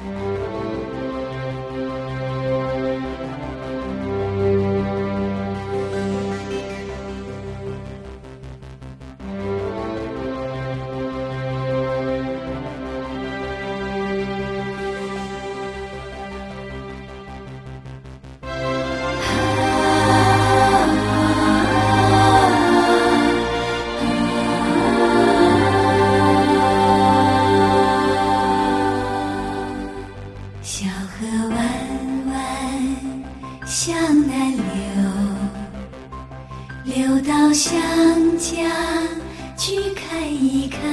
小河弯弯向南流，流到湘江去看一看，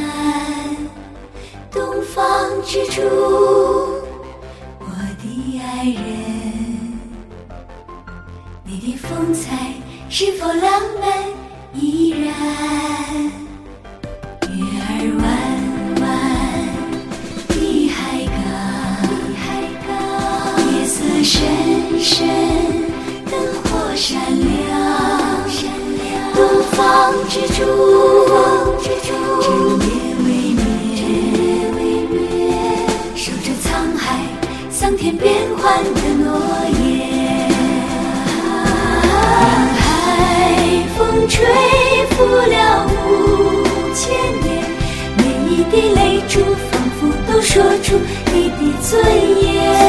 东方之珠，我的爱人，你的风采是否浪漫依然？月儿弯弯的海港，夜色深深，灯火闪亮，东方之珠，日夜未眠，守着沧海桑田变幻的诺言。让海风吹拂了5000年，每一滴泪珠仿佛都说出你的尊严。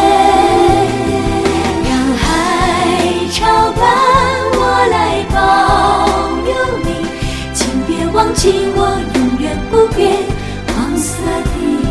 让海潮伴我来保佑你，请别忘记我永远不变黄色的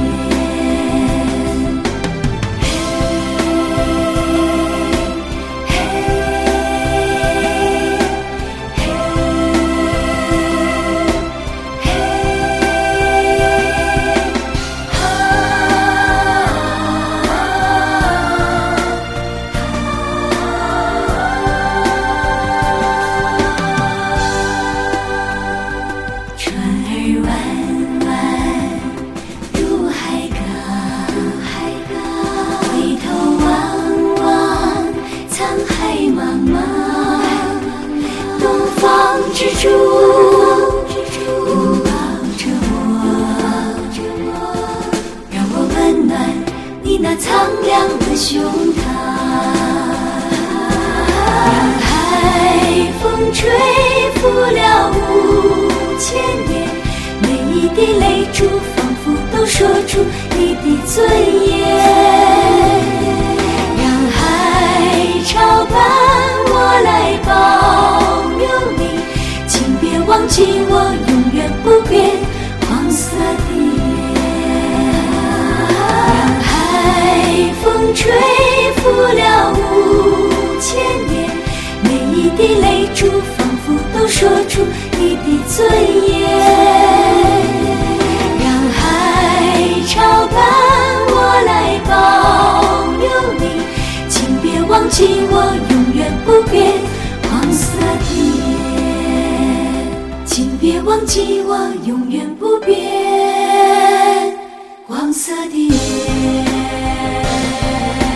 蜘蛛拥抱着我，让我温暖你那苍凉的胸膛。让海风吹拂了5000年，每一滴泪珠仿佛都说出你的尊严。让海潮伴我来保佑你，忘记我永远不变黄色的让海风吹拂了5000年，每一滴泪珠仿佛都说出你的尊严。让海潮伴我来保佑你，请别忘记我永远不变黄色的请别忘记我永远不变黄色的眼。